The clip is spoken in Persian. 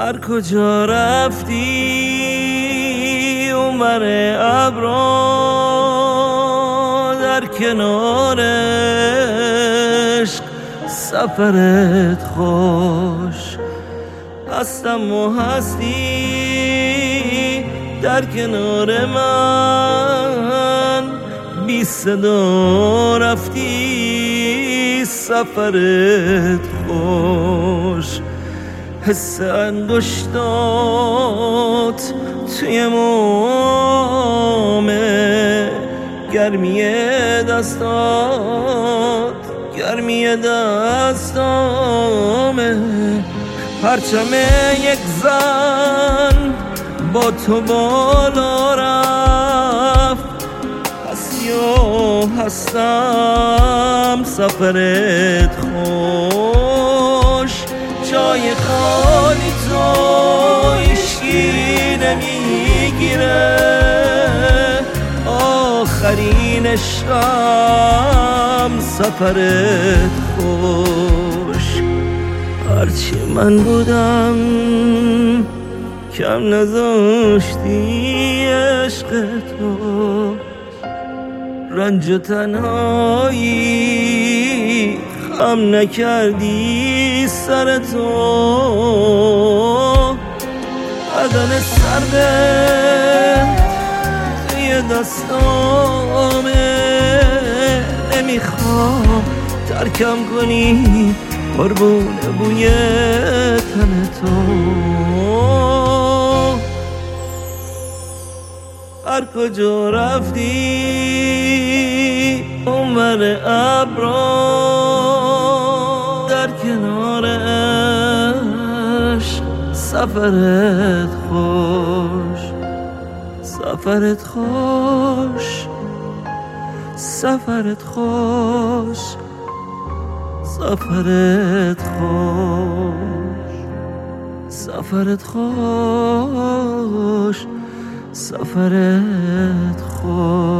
هر کجا رفتی اونور ابرا، در کنار عشق سفرت خوش. هستم و هستی در کنار من، بی صدا رفتی سفرت خوش. حس انگشتات توی مومه، گرمی دستات گرمی دستامه. پرچم یک زن با تو بالا رفت، هستی و هستم سفرت خوش. جای خالی تو هیچکی نمیگیره، آخرین عشقم سفرت خوش. هرچی من بودم کم نذاشتی عشق تو، رنج و تنهایی خم نکردی سر تو. بدن سردت توی دستامه، نمیخوام ترکم کنی قربون بوی تن تو. هر کجا رفتی اونور ابرا، در کنار عشق سفرت خوش. سفرت خوش، سفرت خوش، سفرت خوش، سفرت خوش، سفرت خوش.